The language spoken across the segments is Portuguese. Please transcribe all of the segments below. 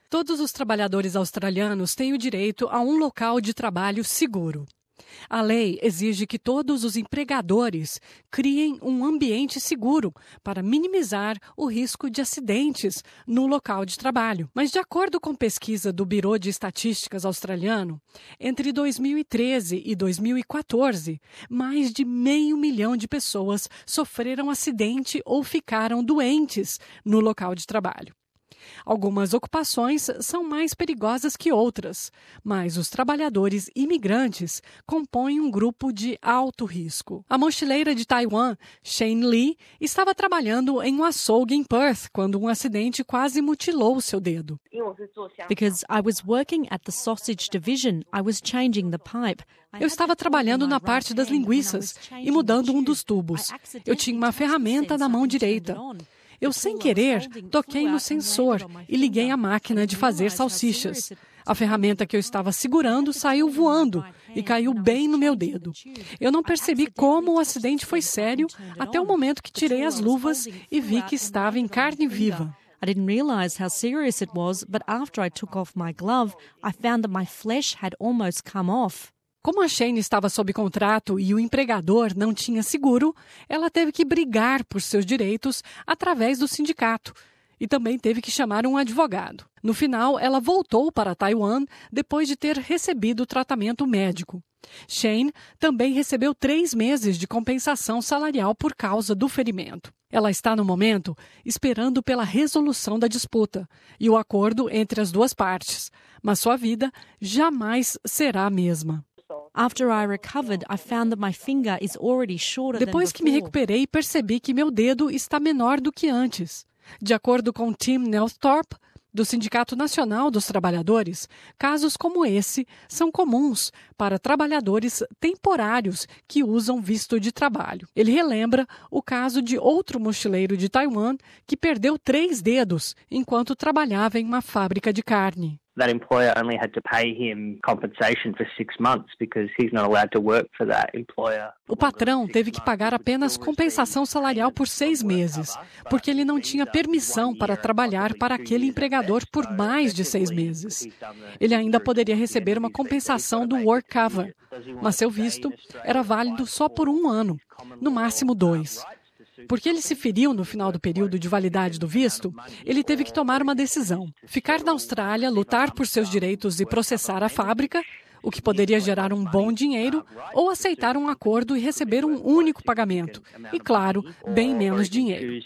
Todos os trabalhadores australianos têm o direito a um local de trabalho seguro. A lei exige que todos os empregadores criem um ambiente seguro para minimizar o risco de acidentes no local de trabalho. Mas, de acordo com pesquisa do Bureau de Estatísticas australiano, entre 2013 e 2014, mais de 500 mil de pessoas sofreram acidente ou ficaram doentes no local de trabalho. Algumas ocupações são mais perigosas que outras, mas os trabalhadores imigrantes compõem um grupo de alto risco. A mochileira de Taiwan, Shane Lee, estava trabalhando em um açougue em Perth quando um acidente quase mutilou seu dedo. Because I was working at the sausage division, I was changing the pipe. Eu estava trabalhando na parte das linguiças e mudando um dos tubos. Eu tinha uma ferramenta na mão direita. Eu, sem querer, toquei no sensor e liguei a máquina de fazer salsichas. A ferramenta que eu estava segurando saiu voando e caiu bem no meu dedo. Eu não percebi como o acidente foi sério até o momento que tirei as luvas e vi que estava em carne viva. I didn't realize how serious it was, but after I took off my glove, I found that my flesh had almost come off. Como a Shane estava sob contrato e o empregador não tinha seguro, ela teve que brigar por seus direitos através do sindicato e também teve que chamar um advogado. No final, ela voltou para Taiwan depois de ter recebido tratamento médico. Shane também recebeu 3 meses de compensação salarial por causa do ferimento. Ela está, no momento, esperando pela resolução da disputa e o acordo entre as duas partes, mas sua vida jamais será a mesma. After I recovered, I found that my finger is already shorter than Depois que me before. recuperei, percebi que meu dedo está menor do que antes. De acordo com Tim Nelthorpe, do Sindicato Nacional dos Trabalhadores, casos como esse são comuns para trabalhadores temporários que usam visto de trabalho. Ele relembra o caso de outro mochileiro de Taiwan que perdeu 3 dedos enquanto trabalhava em uma fábrica de carne. That employer only had to pay him compensation for 6 months because he's not allowed to work for that employer. O patrão teve que pagar apenas compensação salarial por 6 meses, porque ele não tinha permissão para trabalhar para aquele empregador por mais de 6 meses. Ele ainda poderia receber uma compensação do Work Cover, mas seu visto era válido só por 1 ano, no máximo 2. Porque ele se feriu no final do período de validade do visto, ele teve que tomar uma decisão: ficar na Austrália, lutar por seus direitos e processar a fábrica, o que poderia gerar um bom dinheiro, ou aceitar um acordo e receber um único pagamento. E, claro, bem menos dinheiro.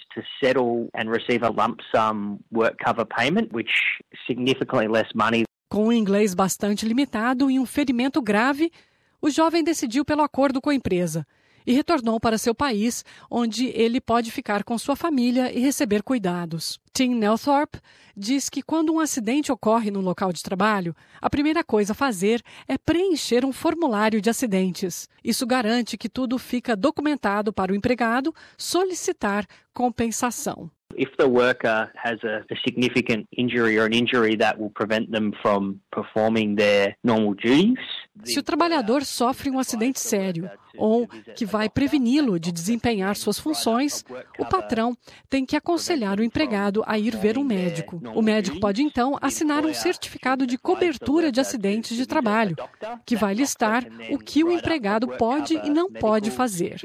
Com um inglês bastante limitado e um ferimento grave, o jovem decidiu pelo acordo com a empresa e retornou para seu país, onde ele pode ficar com sua família e receber cuidados. Tim Nelthorpe diz que quando um acidente ocorre no local de trabalho, a primeira coisa a fazer é preencher um formulário de acidentes. Isso garante que tudo fica documentado para o empregado solicitar compensação. If the worker has a significant injury or an injury that will prevent them from performing their normal duties. Se o trabalhador sofre um acidente sério ou que vai preveni-lo de desempenhar suas funções, o patrão tem que aconselhar o empregado a ir ver um médico. O médico pode, então, assinar um certificado de cobertura de acidentes de trabalho, que vai listar o que o empregado pode e não pode fazer.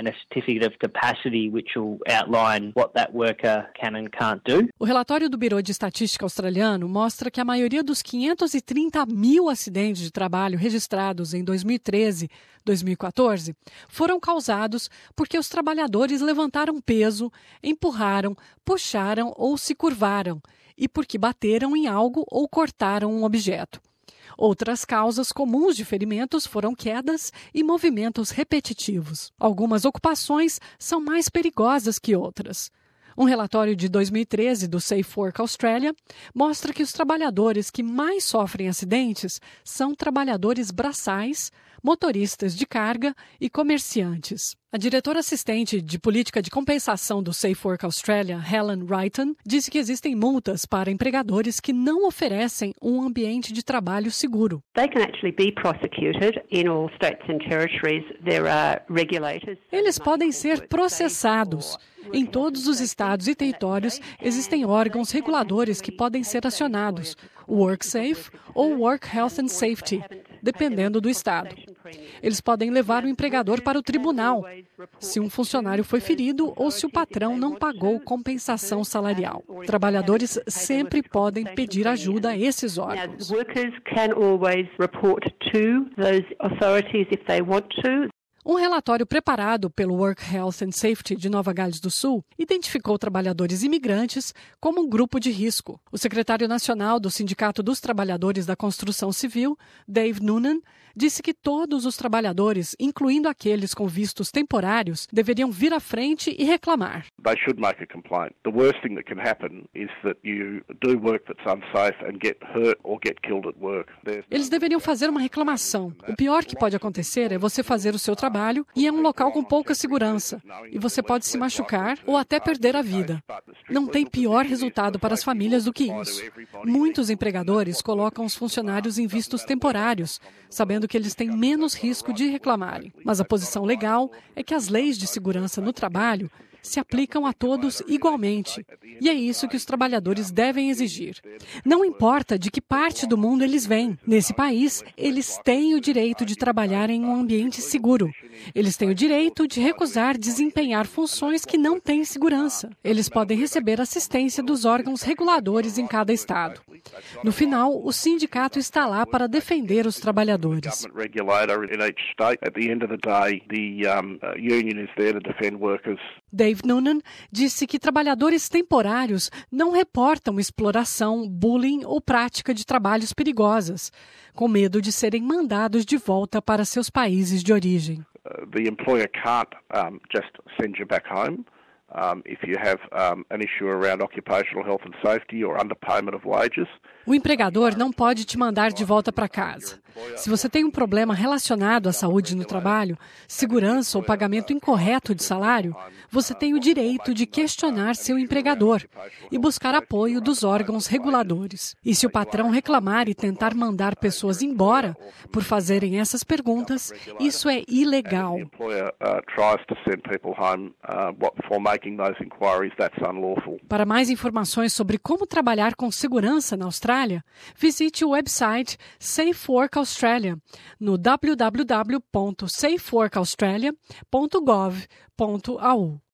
O relatório do Bureau de Estatística australiano mostra que a maioria dos 530 mil acidentes de trabalho registrados em 2013 2014 foram causados porque os trabalhadores levantaram peso, empurraram, puxaram ou se curvaram e porque bateram em algo ou cortaram um objeto. Outras causas comuns de ferimentos foram quedas e movimentos repetitivos. Algumas ocupações são mais perigosas que outras. Um relatório de 2013 do Safe Work Australia mostra que os trabalhadores que mais sofrem acidentes são trabalhadores braçais, motoristas de carga e comerciantes. A diretora assistente de política de compensação do Safe Work Australia, Helen Wrighton, disse que existem multas para empregadores que não oferecem um ambiente de trabalho seguro. They can actually be prosecuted in all states and territories. There are regulators. Eles podem ser processados. Em todos os estados e territórios existem órgãos reguladores que podem ser acionados, o WorkSafe ou o Work Health and Safety, dependendo do estado. Eles podem levar o empregador para o tribunal se um funcionário foi ferido ou se o patrão não pagou compensação salarial. Trabalhadores sempre podem pedir ajuda a esses órgãos. Workers can always report to those authorities if they want to. Um relatório preparado pelo Work Health and Safety de Nova Gales do Sul identificou trabalhadores imigrantes como um grupo de risco. O secretário nacional do Sindicato dos Trabalhadores da Construção Civil, Dave Noonan, disse que todos os trabalhadores, incluindo aqueles com vistos temporários, deveriam vir à frente e reclamar. They should make a complaint. The worst thing that can happen is that you do work that's unsafe and get hurt or get killed at work. Eles deveriam fazer uma reclamação. O pior que pode acontecer é você fazer o seu trabalho e é um local com pouca segurança, e você pode se machucar ou até perder a vida. Não tem pior resultado para as famílias do que isso. Muitos empregadores colocam os funcionários em vistos temporários, sabendo que eles têm menos risco de reclamarem. Mas a posição legal é que as leis de segurança no trabalho se aplicam a todos igualmente. E é isso que os trabalhadores devem exigir. Não importa de que parte do mundo eles vêm. Nesse país, eles têm o direito de trabalhar em um ambiente seguro. Eles têm o direito de recusar desempenhar funções que não têm segurança. Eles podem receber assistência dos órgãos reguladores em cada estado. No final, o sindicato está lá para defender os trabalhadores. Dave Noonan disse que trabalhadores temporários não reportam exploração, bullying ou prática de trabalhos perigosas, com medo de serem mandados de volta para seus países de origem. The employer can't just send you back home. If you have an issue around occupational health and safety or underpayment of wages. O empregador não pode te mandar de volta para casa. Se você tem um problema relacionado à saúde no trabalho, segurança ou pagamento incorreto de salário, você tem o direito de questionar seu empregador e buscar apoio dos órgãos reguladores. E se o patrão reclamar e tentar mandar pessoas embora por fazerem essas perguntas, isso é ilegal. Para mais informações sobre como trabalhar com segurança na Austrália, visite o website Safe Work Australia no www.safeworkaustralia.gov.au.